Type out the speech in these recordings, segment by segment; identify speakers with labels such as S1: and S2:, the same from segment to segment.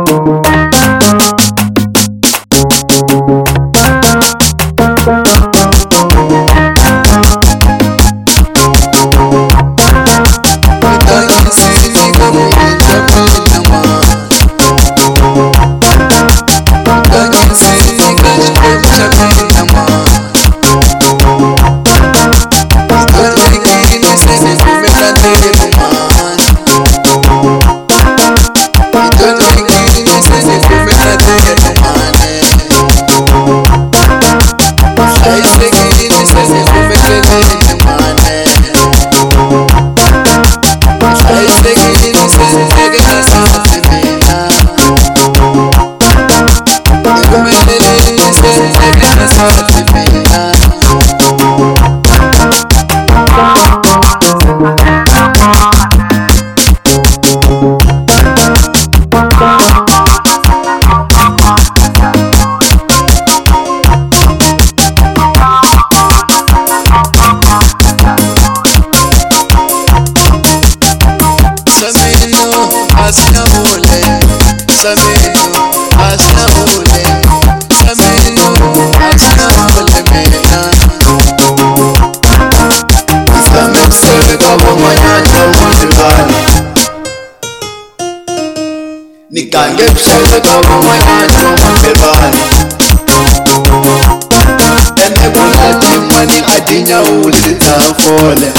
S1: Nikange kushaka kama mwanani wa mapelwani Ene kuna timani adinya ulitafole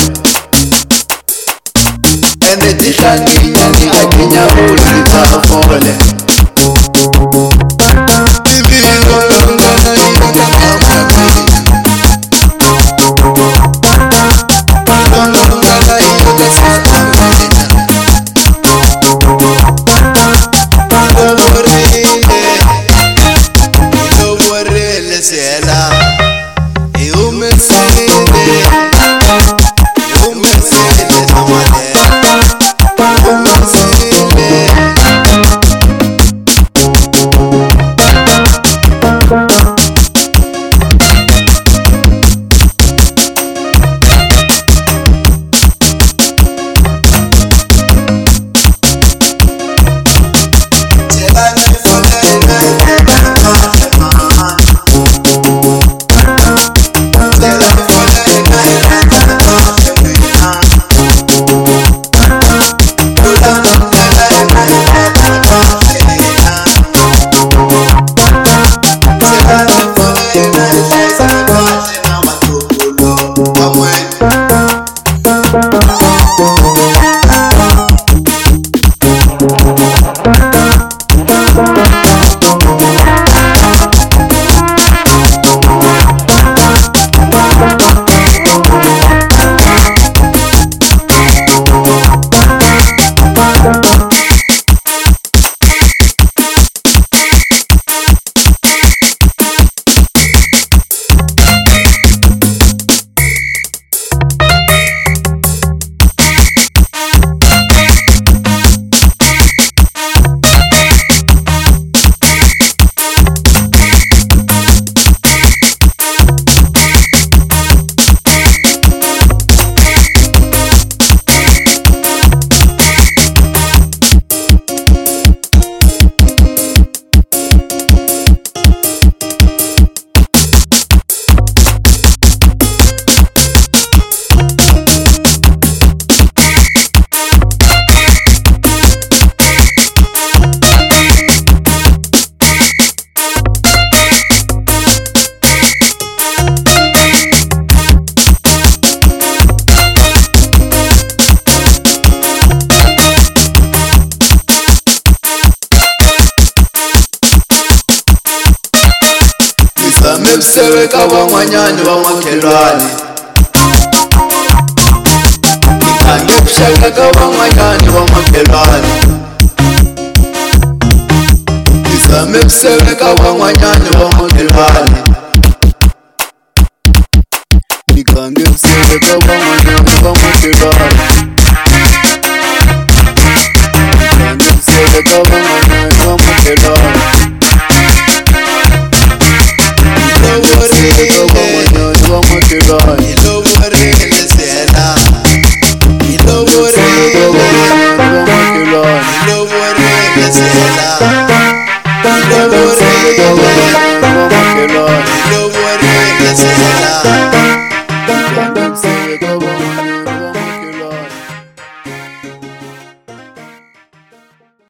S1: Ene tishanginya ni adinya ulitafole Ibigo longana ina kama mimi Longana ina kama mimi Msewe kawa mwanyani wa makelwani Nikange kushaka kawa mwanyani wa makelwani Nisame msewe kawa mwanyani wa makelwani Nikange msewe kawa mwanyani wa makelwani Nikange msewe kawa mwanyani wa makelwani
S2: Hello,